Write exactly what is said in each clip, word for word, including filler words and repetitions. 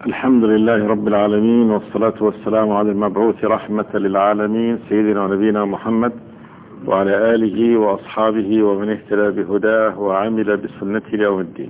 الحمد لله رب العالمين، والصلاة والسلام على المبعوث رحمة للعالمين سيدنا ونبينا محمد وعلى آله وأصحابه ومن اهتدى بهداه وعمل بسنته يوم الدين.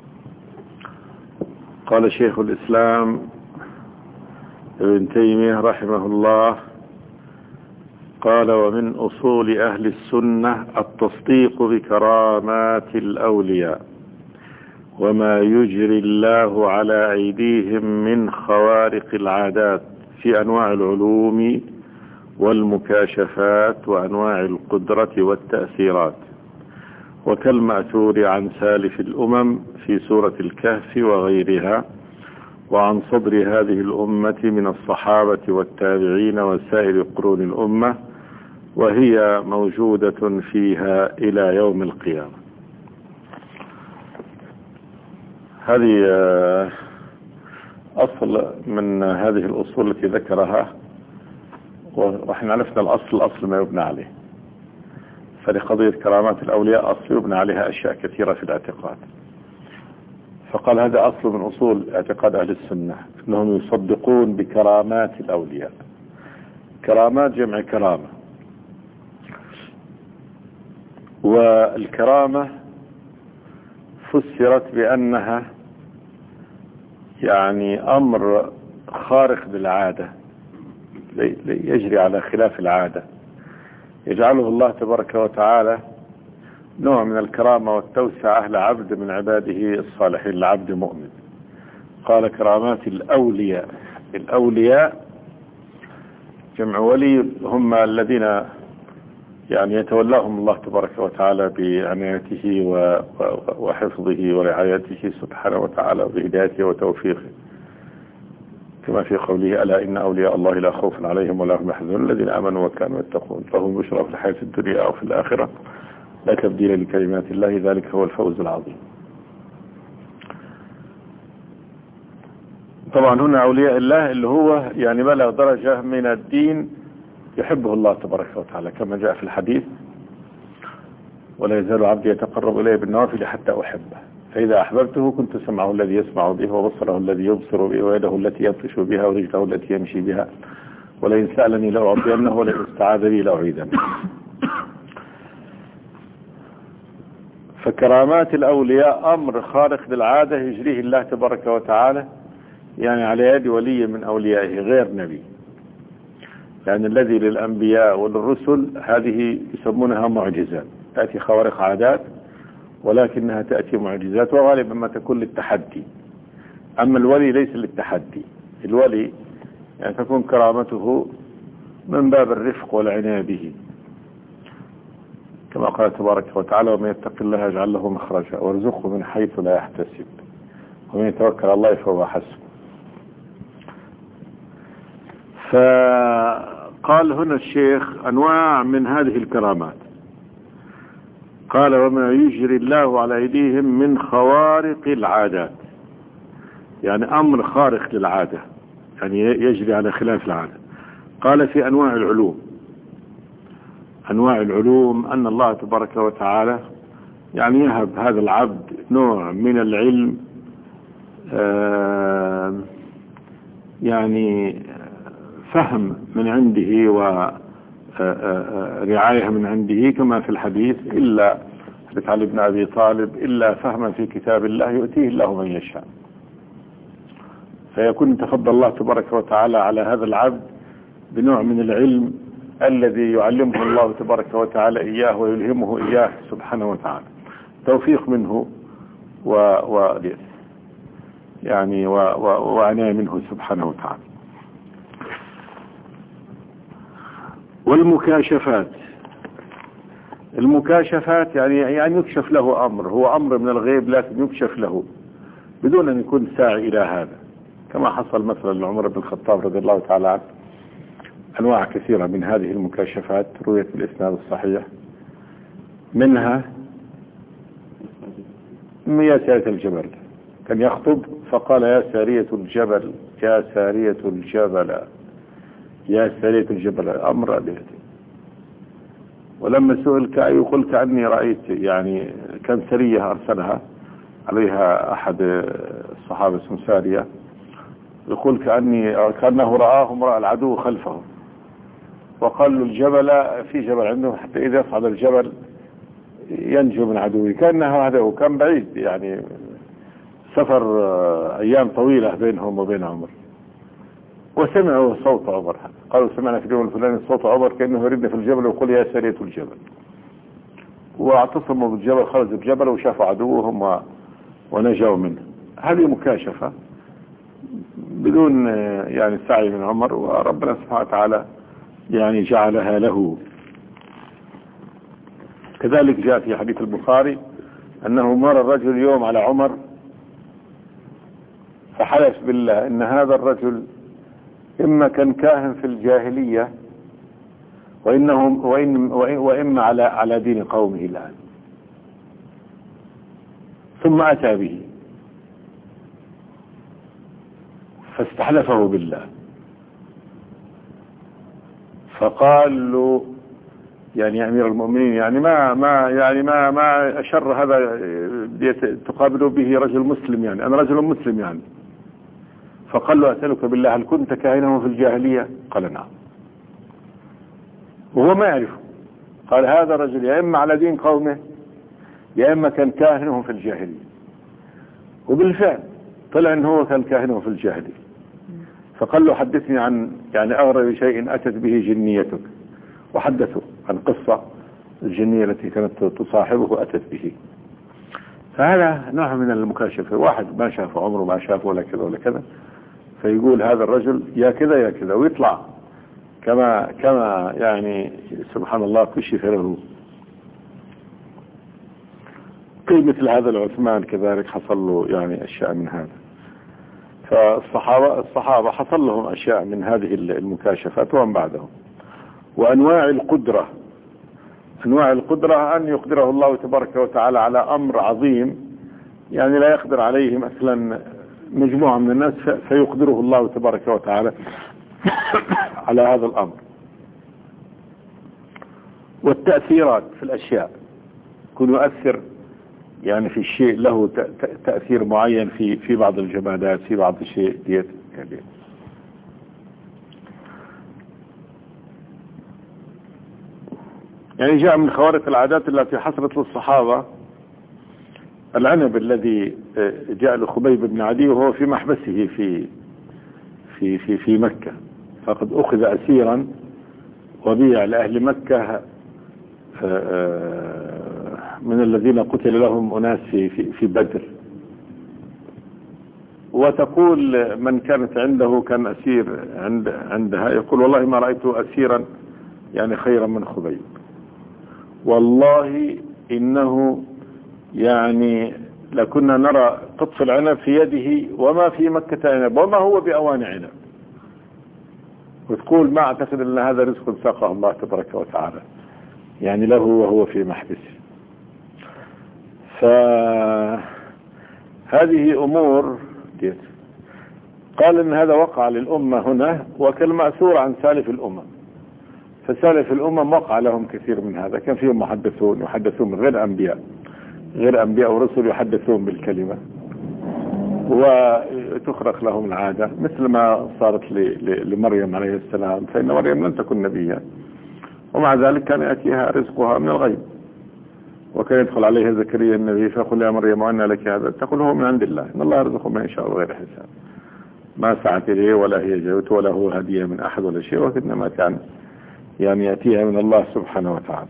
قال شيخ الإسلام ابن تيمية رحمه الله، قال: ومن أصول أهل السنة التصديق بكرامات الأولياء وما يجري الله على أيديهم من خوارق العادات في أنواع العلوم والمكاشفات وأنواع القدرة والتأثيرات، وكالمأثور عن سالف الأمم في سورة الكهف وغيرها، وعن صدر هذه الأمة من الصحابة والتابعين وسائر قرون الأمة، وهي موجودة فيها إلى يوم القيامة. هذه أصل من هذه الأصول التي ذكرها، ونحن عرفنا الأصل الأصل ما يبنى عليه. فلقضية كرامات الأولياء أصل يبنى عليها أشياء كثيرة في الاعتقاد. فقال هذا أصل من أصول اعتقاد أهل السنة، أنهم يصدقون بكرامات الأولياء. كرامات جمع كرامة، والكرامة فسرت بأنها يعني أمر خارق للعادة يجري على خلاف العادة، يجعله الله تبارك وتعالى نوع من الكرامة والتوسعة أهل عبد من عباده الصالحين، العبد مؤمن. قال كرامات الأولياء. الأولياء جمع ولي، هم الذين يعني يتولاهم الله تبارك وتعالى بعنايته وحفظه ورعايته سبحانه وتعالى وبهدايته وتوفيقه، كما في قوله: ألا إن أولياء الله لا خوف عليهم ولا هم يحزنون الذين آمنوا وكانوا يتقون لهم بشرى في الحياة الدنيا أو في الآخرة لا تبديل لكلمات الله ذلك هو الفوز العظيم. طبعا هنا أولياء الله اللي هو يعني بلغ درجة من الدين يحبه الله تبارك وتعالى، كما جاء في الحديث: ولا يزال عبدي يتقرب إليه بالنوافل حتى أحبه، فإذا أحببته كنت سمعه الذي يسمع به وبصره الذي يبصر به ويده التي يبطش بها ورجله التي يمشي بها، ولئن سألني لأعطينه ولئن استعاذ بي لأعيذنه. فكرامات الأولياء أمر خارق للعادة يجريه الله تبارك وتعالى يعني على يد ولي من أوليائه غير نبي، لأن يعني الذي للأنبياء وللرسل هذه يسمونها معجزات، تأتي خوارق عادات ولكنها تأتي معجزات، وغالبا ما تكون للتحدي. أما الولي ليس للتحدي، الولي يعني تكون كرامته من باب الرفق والعناية به، كما قال تبارك وتعالى: ومن يتق الله يجعل له مخرجا وارزقه من حيث لا يحتسب ومن يتوكل على الله فهو حسبه. فقال هنا الشيخ أنواع من هذه الكرامات، قال: وما يجري الله على أيديهم من خوارق العادات، يعني أمر خارق للعادة، يعني يجري على خلاف العادة. قال في أنواع العلوم. أنواع العلوم أن الله تبارك وتعالى يعني يهب هذا العبد نوع من العلم، آه يعني فهم من عنده ورعاية من عنده، كما في الحديث: إلا حديث علي بن أبي طالب: إلا فهما في كتاب الله يؤتيه الله من يشاء. فيكون تفضل الله تبارك وتعالى على هذا العبد بنوع من العلم الذي يعلمه الله تبارك وتعالى إياه ويلهمه إياه سبحانه وتعالى، توفيق منه و, و يعني وعناية منه سبحانه وتعالى. والمكاشفات. المكاشفات يعني يعني يكشف له أمر، هو أمر من الغيب لكن يكشف له بدون أن يكون ساعي إلى هذا، كما حصل مثلا لعمر بن الخطاب رضي الله تعالى عنه. أنواع كثيرة من هذه المكاشفات رويت بالإسناد الصحيح، منها يا سارية الجبل، كان يخطب فقال: يا سارية الجبل يا سارية الجبل يا سارية الجبل، أمر به. ولما سئل كأي يقول: كأني رأيت، يعني كان سرية أرسلها عليها أحد الصحابة اسمه سارية، يقول كأني كأنه رآهم رأى العدو خلفه، وقال له الجبل في جبل عندهم حتى إذا يصعد الجبل ينجو من عدوه، كأنه هذا وكان بعيد يعني سفر أيام طويلة بينهم وبين عمر. وسمعوا صوت عمر، قالوا سمعنا في اليوم الفلاني صوت عمر كأنه يردنا في الجبل ويقول يا سرية الجبل، واعتصموا بالجبل، خرجوا الجبل وشافوا عدوهم و... ونجوا منه. هذه مكاشفة بدون يعني سعي من عمر، وربنا سبحانه وتعالى يعني جعلها له. كذلك جاء في حديث البخاري أنه مر الرجل يوم على عمر فحلف بالله إن هذا الرجل إما كان كاهن في الجاهلية وإنهم وإن وإما على على دين قومه الآن، ثم أتى به فاستحلفه بالله، فقال له يعني يا أمير المؤمنين يعني ما ما يعني ما ما أشر هذا تقابل به رجل مسلم، يعني أنا رجل مسلم يعني. فقال له أسألك بالله هل كنت كاهنه في الجاهلية؟ قال نعم، وهو ما يعرفه. قال هذا الرجل يا إما على دين قومه يا إما كان كاهنه في الجاهلية. وبالفعل طلع إن هو كان كاهنه في الجاهلية. فقال له حدثني عن يعني أغرب شيء أتت به جنيتك، وحدثه عن قصة الجنية التي كانت تصاحبه أتت به. فهذا نوع من المكاشفة، واحد ما شاف عمره ما شافه ولا كذا ولا كذا، فيقول هذا الرجل يا كذا يا كذا، ويطلع كما كما يعني سبحان الله كشف له. قيل مثل هذا العثمان كذلك حصل له يعني أشياء من هذا. فالصحابة الصحابة حصل لهم أشياء من هذه المكاشفات ومن بعدهم. وأنواع القدرة، أنواع القدرة أن يقدره الله تبارك وتعالى على أمر عظيم يعني لا يقدر عليه مثلا مجموعة من الناس، فيقدره الله تبارك وتعالى على هذا الأمر. والتأثيرات في الأشياء، يكون يؤثر يعني في الشيء له تأثير معين في في بعض الجمادات في بعض الشيء ديت يعني. يعني جاء من خوارق العادات التي حصلت للصحابة العنب الذي جاء لخبيب بن عدي وهو في محبسه في في في في مكة، فقد أخذ أسيرا وبيع لأهل مكة من الذين قتل لهم أناس في في في بدر. وتقول من كانت عنده كان أسير عند عندها يقول والله ما رأيت أسيرا يعني خيرا من خبيب، والله إنه يعني لكنا نرى قطف العنب في يده وما في مكة عنب وما هو بأوان عنب. وتقول ما أعتقد أن هذا رزق ساقه الله تبارك وتعالى يعني له وهو في محبسه. فهذه أمور ديت. قال إن هذا وقع للأمة هنا وكالمأثور عن سالف الأمة، فسالف الأمم وقع لهم كثير من هذا، كان فيهم محدثون يحدثون من غير أنبياء غير أنبياء ورسل يحدثون بالكلمة وتخرق لهم العادة، مثل ما صارت لمريم عليه السلام، فإن مريم لم تكن نبيا ومع ذلك كان يأتيها رزقها من الغيب. وكان يدخل عليها زكريا النبي فيقول يا مريم وأن لك هذا؟ تقول هو من عند الله إن الله يرزق من يشاء بغير حساب، ما سعت إليه ولا هي جوت ولا هو هدية من أحد ولا شيء، وإنما كان يعني يأتيها من الله سبحانه وتعالى.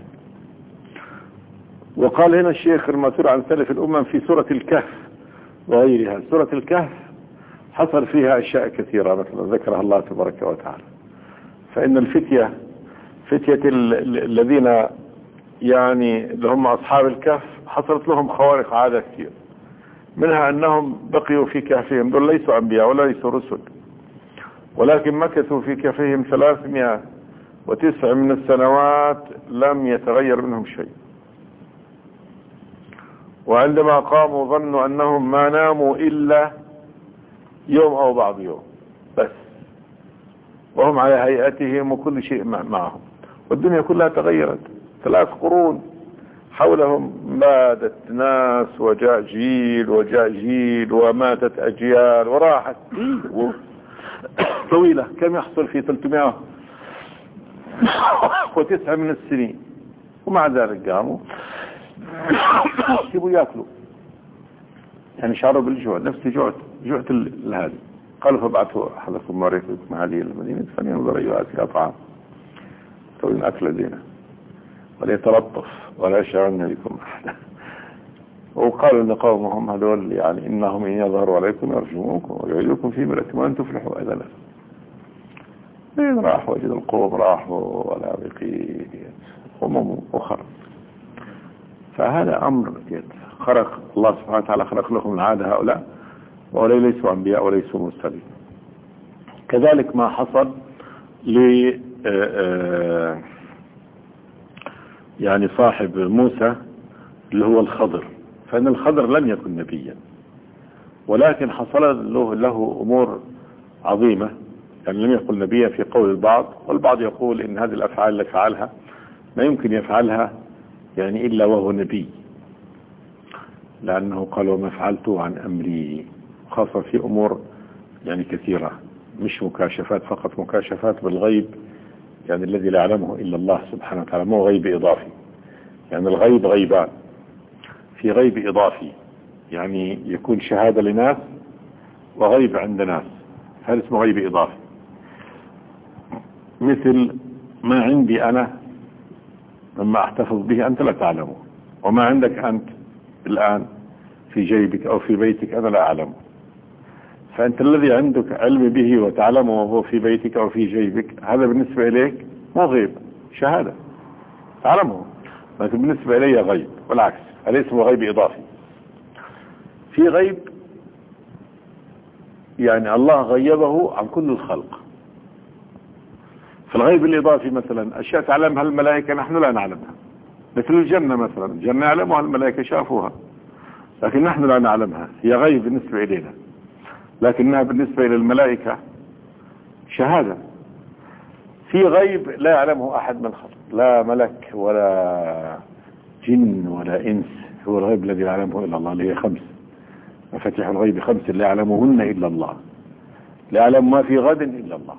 وقال هنا الشيخ المأثور عن سلف الأمم في سورة الكهف وغيرها. سورة الكهف حصل فيها أشياء كثيرة مثلا ذكرها الله تبارك وتعالى. فإن الفتية فتية الذين يعني هم أصحاب الكهف حصلت لهم خوارق عادة كثير، منها أنهم بقيوا في كهفهم، دول ليسوا أنبياء ولا ليسوا رسل، ولكن مكثوا في كهفهم ثلاثمائة وتسع من السنوات لم يتغير منهم شيء. وعندما قاموا ظنوا أنهم ما ناموا إلا يوم أو بعض يوم بس، وهم على هيئتهم وكل شيء معهم، والدنيا كلها تغيرت. ثلاث قرون حولهم ماتت ناس وجاء جيل وجاء جيل وماتت أجيال وراحت طويلة. كم يحصل في ثلاثمائة وتسعة من السنين، ومع ذلك قاموا يبوا ياكلوا، يعني شعروا بالجوع، نفسي جوعت جوعت هذه. قالوا فابعثوا احدكم مريضكم هذه المدينة فلينظر ايها أزكى طعام طويل اكله زينه وليتلطف ولا يشعرن بكم احدا. وقالوا ان قومهم هذول يعني انهم ان يظهروا عليكم يرجموكم ويعيدوكم في ملتكم وان تفلحوا اذا لا. إن راح وجد القوم راحوا ولا بقي همم أخرى. فهذا أمر خرق الله سبحانه وتعالى، خلق لكم العادة هؤلاء، وأولئك ليسوا أنبياء وليسوا مرسلين. كذلك ما حصل ل يعني صاحب موسى اللي هو الخضر، فإن الخضر لم يكن نبيا، ولكن حصل له, له أمور عظيمة. يعني لم يقل نبيا في قول البعض، والبعض يقول إن هذه الأفعال اللي فعلها ما يمكن يفعلها يعني إلا وهو نبي، لأنه قال وما فعلته عن أمري، خاصة في أمور يعني كثيرة، مش مكاشفات فقط، مكاشفات بالغيب يعني الذي لا يعلمه إلا الله سبحانه وتعالى، مو غيب إضافي. يعني الغيب غيبان، في غيب إضافي يعني يكون شهادة لناس وغيب عند ناس، هذا اسمه غيب إضافي. مثل ما عندي أنا مما أحتفظ به أنت لا تعلمه، وما عندك أنت الآن في جيبك أو في بيتك أنا لا أعلمه. فأنت الذي عندك علم به وتعلمه وهو في بيتك أو في جيبك، هذا بالنسبة إليك مو غيب، شهادة تعلمه، لكن بالنسبة إلي غيب، والعكس هذا اسمه غيب إضافي. في غيب يعني الله غيبه عن كل الخلق. فالغيب الإضافي مثلا أشياء تعلمها الملائكة نحن لا نعلمها، مثل الجنة مثلا، الجنة يعلمها الملائكة شافوها لكن نحن لا نعلمها، هي غيب بالنسبة إلينا، لكنها بالنسبة إلى الملائكة شهادة. في غيب لا يعلمه أحد من خلق، لا ملك ولا جن ولا إنس، هو الغيب الذي لا يعلمه إلا الله، اللي هي خمس مفاتيح الغيب، خمس لا يعلمهن إلا الله، لا يعلم ما في غد إلا الله،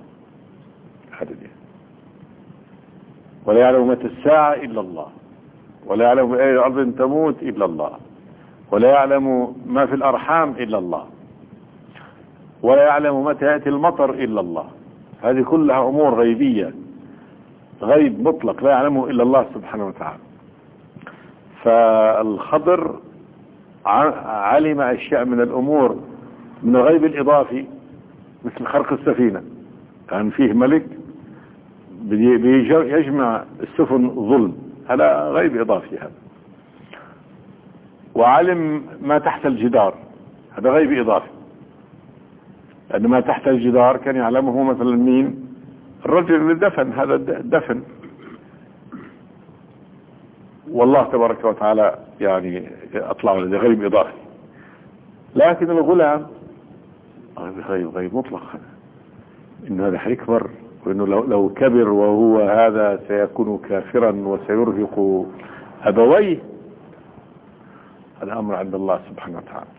ولا يعلم متى الساعة إلا الله، ولا يعلم أي أرض تموت إلا الله، ولا يعلم ما في الأرحام إلا الله، ولا يعلم متى يأتي المطر إلا الله. هذه كلها أمور غيبية، غيب مطلق لا يعلمه إلا الله سبحانه وتعالى. فالخضر علم أشياء من الأمور من الغيب الإضافي، مثل خرق السفينة، كان فيه ملك يجمع السفن ظلم، هذا غيب إضافي هذا. وعلم ما تحت الجدار، هذا غيب إضافي، لأن ما تحت الجدار كان يعلمه مثلا مين؟ الرجل اللي دفن، هذا الدفن، والله تبارك وتعالى يعني أطلع على غيب إضافي. لكن الغلام غيب غيب مطلق، إنه هذا حيكبر، وإنه لو, لو كبر وهو هذا سيكون كافرا وسيرهق أبويه، هذا أمر عند الله سبحانه وتعالى.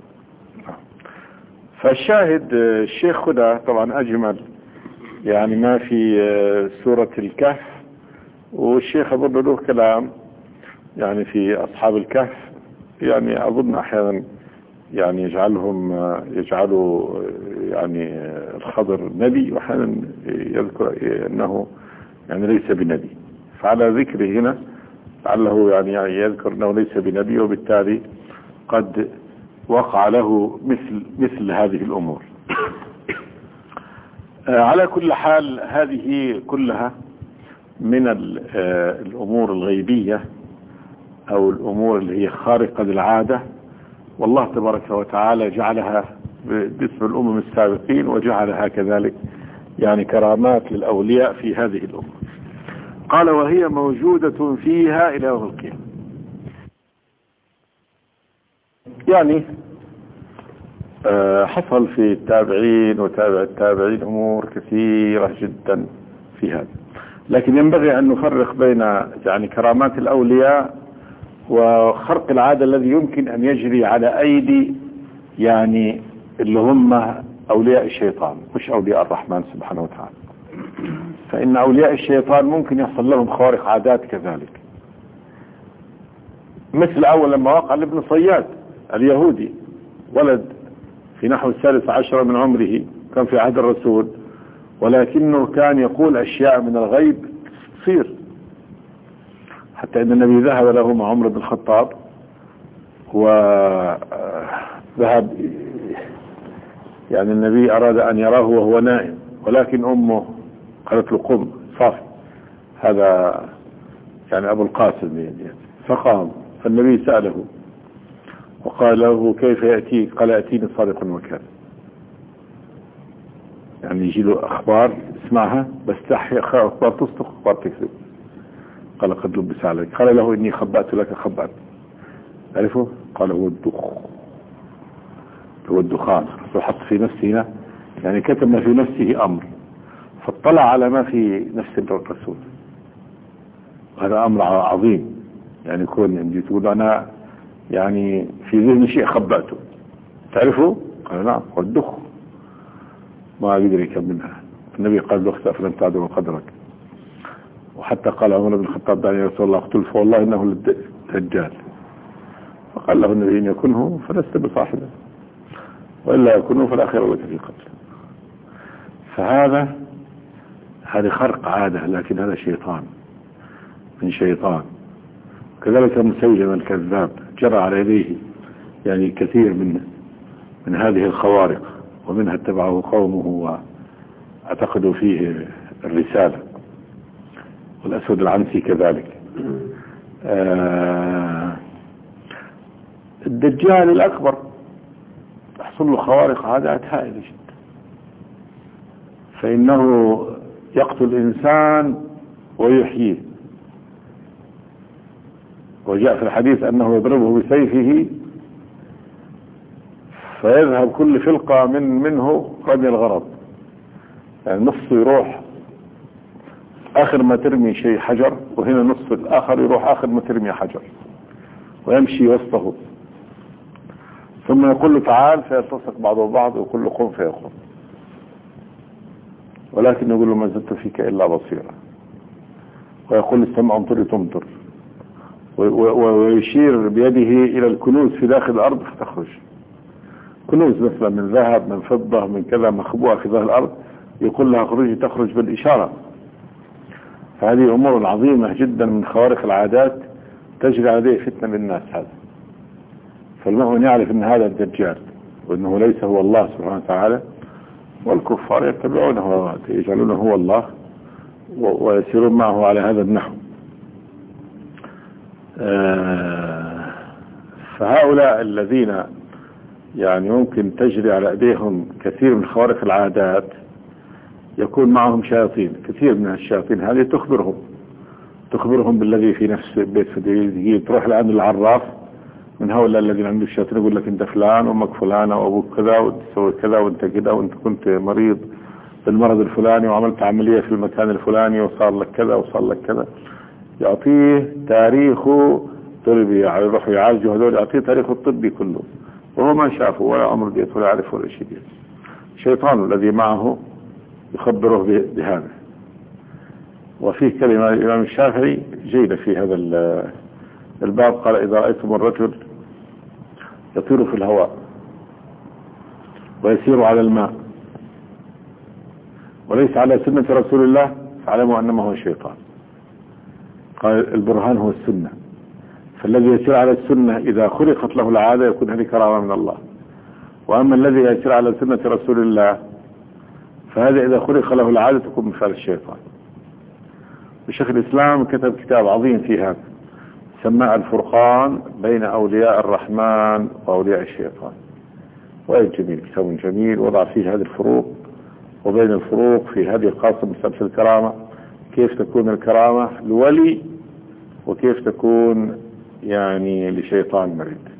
فالشاهد الشيخ هدى طبعا أجمل يعني ما في سورة الكهف، والشيخ أظن له كلام يعني في أصحاب الكهف، يعني أظن أحيانا يعني يجعلهم يجعلوا يعني الخضر نبي، وأحيانا يذكر أنه يعني ليس بنبي، فعلى ذكره هنا لعله يعني يذكر أنه ليس بنبي، وبالتالي قد وقع له مثل مثل هذه الأمور. على كل حال هذه كلها من الأمور الغيبية أو الأمور اللي هي خارقة للعادة، والله تبارك وتعالى جعلها باسم الأمم السابقين، وجعلها كذلك يعني كرامات للأولياء في هذه الأمة. قال وهي موجودة فيها إلى يوم القيامة. يعني حصل في التابعين وتابع التابعين أمور كثيرة جدا في هذا، لكن ينبغي أن نفرق بين يعني كرامات الأولياء وخرق العادة الذي يمكن أن يجري على أيدي يعني اللي هم أولياء الشيطان مش أولياء الرحمن سبحانه وتعالى. فإن أولياء الشيطان ممكن يحصل لهم خوارق عادات كذلك، مثل أول لما وقع لابن صياد اليهودي، ولد في نحو الثالث عشر من عمره، كان في عهد الرسول، ولكنه كان يقول أشياء من الغيب تصير، حتى أن النبي ذهب له مع عمر بن الخطاب، وذهب يعني النبي أراد أن يراه وهو نائم، ولكن أمه قالت له قم صافي، هذا يعني أبو القاسم يعني. فقام، فالنبي سأله وقال له كيف يأتيك؟ قال يأتيني صادق وكاذب، يعني يجي له أخبار اسمعها بس تحيى أخبار تصدق أخبار تكذب. قال قد لبس عليك. قال له إني خبأت لك خبأت، عرفه؟ قال هو الدخ هو الدخان، فحط في نفسه هنا يعني كتب ما في نفسه أمر، فاطلع على ما في نفس الرسول. هذا أمر عظيم، يعني كون عندي تقول أنا يعني في ذهن شيء خبأته، تعرفه؟ قال نعم، والدخ ما يدري كم منها. النبي قال له اخسأ فلن تعدل قدرك. وحتى قال عمر بن الخطاب دعني يا رسول الله اقتل، فوالله انه الدجال. فقال له النبي ان يكنه فلست بصاحبه، وإلا يكنه فلا خير لك في قتله. فهذا هذه خرق عادة، لكن هذا شيطان من شيطان. كذلك مسيلم الكذاب جرى على يديه يعني كثير من من هذه الخوارق، ومنها اتبعه قومه واعتقدوا فيه الرسالة. والأسود العنسي كذلك. آه الدجال الأكبر تحصل له خوارق عادات هائلة جدا، فإنه يقتل الإنسان ويحييه، وجاء في الحديث أنه يضربه بسيفه فيذهب كل فلقة من منه رمي الغرض، يعني نصه يروح آخر ما ترمي شيء حجر، وهنا نصف الآخر يروح آخر ما ترمي حجر، ويمشي وسطه، ثم يقول له تعال فيلتصق بعضه ببعض، ويقول له قم فيقوم، ولكن يقول له ما زلت فيك إلا بصيرا، ويقول السماء امطري تمطر، ويشير بيده إلى الكنوز في داخل الأرض فتخرج كنوز مثلا من ذهب من فضة من كذا مخبوءة في ظهر الأرض، يقول لها خرجي، تخرج بالإشارة. فهذه أمور عظيمة جدا من خوارق العادات تجري عليه فتنة للناس. هذا فالمؤمن يعرف أن هذا الدجال، وأنه ليس هو الله سبحانه وتعالى، والكفار يتبعونه يجعلونه هو الله ويسيرون معه على هذا النحو. فهؤلاء الذين يعني ممكن تجري على ايديهم كثير من خوارق العادات يكون معهم شياطين، كثير من الشياطين هذه تخبرهم تخبرهم بالذي في نفس البيت، فتجي تروح لعند العراف من هؤلاء الذين عندهم الشياطين يقول لك انت فلان وامك فلانه وابوك كذا وتسوي كذا وانت كذا وانت كنت مريض بالمرض الفلاني وعملت عمليه في المكان الفلاني وصار لك كذا وصار لك كذا، يعطيه تاريخه طبي، يعني يروحوا يعالجوا هذول، يعطيه تاريخه الطبي كله وهو ما شافه ولا عمر ديت ولا يعرف ولا شيء ديت. الشيطان الذي معه يخبره بهذا. وفيه كلمة الإمام الشافعي جيدة في هذا الباب، قال إذا رأيتم الرجل يطير في الهواء ويسير على الماء وليس على سنة رسول الله فاعلموا أنما هو الشيطان. قال البرهان هو السنة، فالذي يسير على السنة إذا خلقت له العادة يكون هذه كرامة من الله، وأما الذي يسير على سنة رسول الله فهذا إذا خلق له العادة تكون مثال الشيطان. وشيخ الإسلام كتب كتاب عظيم في هذا سماه الفرقان بين أولياء الرحمن وأولياء الشيطان، وأي جميل، كتاب جميل وضع فيه هذه الفروق وبين الفروق في هذه الخاصة مسألة الكرامة، كيف تكون الكرامة لولي وكيف تكون يعني لشيطان مريد.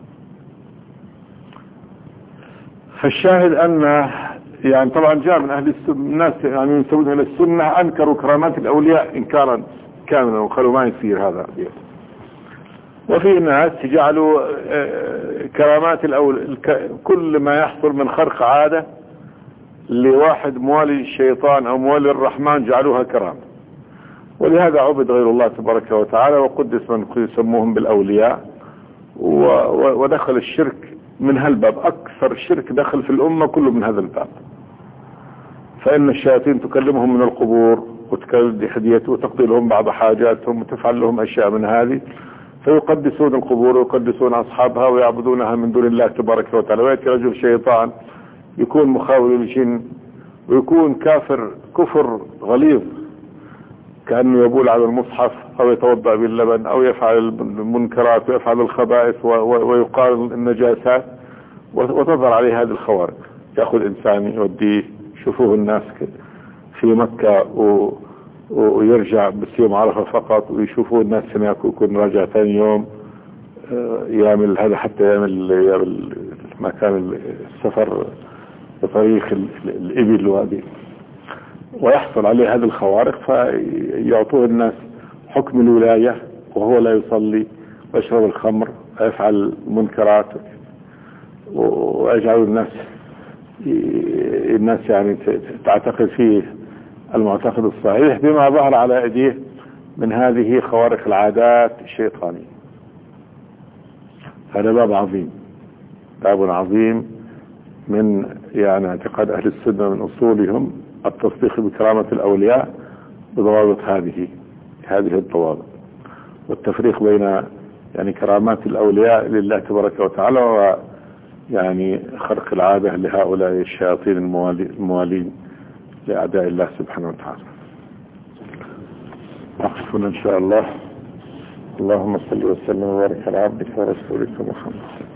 فالشاهد أن يعني طبعا جاء من أهل السنة الناس يعني ينسبون إلى السنة أنكروا كرامات الأولياء إنكارا كاملا وقالوا ما يصير هذا. وفي ناس جعلوا كرامات الأولياء كل ما يحصل من خرق عادة لواحد موالي الشيطان أو موالي الرحمن جعلوها كرامة، ولهذا عبد غير الله تبارك وتعالى وقدس من يسموهم بالأولياء، ودخل الشرك من هالباب. أكثر شرك دخل في الأمة كله من هذا الباب. فإن الشياطين تكلمهم من القبور وتكلم حديته وتقضي لهم بعض حاجاتهم وتفعل لهم أشياء من هذه، فيقدسون القبور ويقدسون أصحابها ويعبدونها من دون الله تبارك وتعالى. ويأتي رجل شيطان يكون مخاول للجن ويكون كافر كفر غليظ، كأنه يبول على المصحف أو يتوضأ باللبن أو يفعل المنكرات ويفعل الخبائث ويقارن النجاسات، وتظهر عليه هذه الخوارق. يأخذ إنسان يوديه، شوفوه الناس في مكة و... ويرجع بس يوم عرفة فقط، ويشوفوه الناس هناك ويكون راجع ثاني يوم يعمل هذا، حتى يعمل, يعمل مكان السفر بطريق الإبل وهذه، ويحصل عليه هذه الخوارق، فيعطوه الناس حكم الولاية وهو لا يصلي ويشرب الخمر ويفعل المنكرات، ويجعل الناس الناس يعني تعتقد فيه المعتقد الصحيح بما ظهر على ايديه من هذه خوارق العادات الشيطانية. هذا باب عظيم، باب عظيم من يعني اعتقاد اهل السنة، من اصولهم التصديق بكرامة الاولياء بضوابط هذه هذه الضوابط، والتفريق بين يعني كرامات الاولياء لله تبارك وتعالى ويعني خرق العادة لهؤلاء الشياطين الموالين لأعداء الله سبحانه وتعالى. نقفنا إن شاء الله. اللهم صل وسلم وبارك على عبدك ورسولك محمد.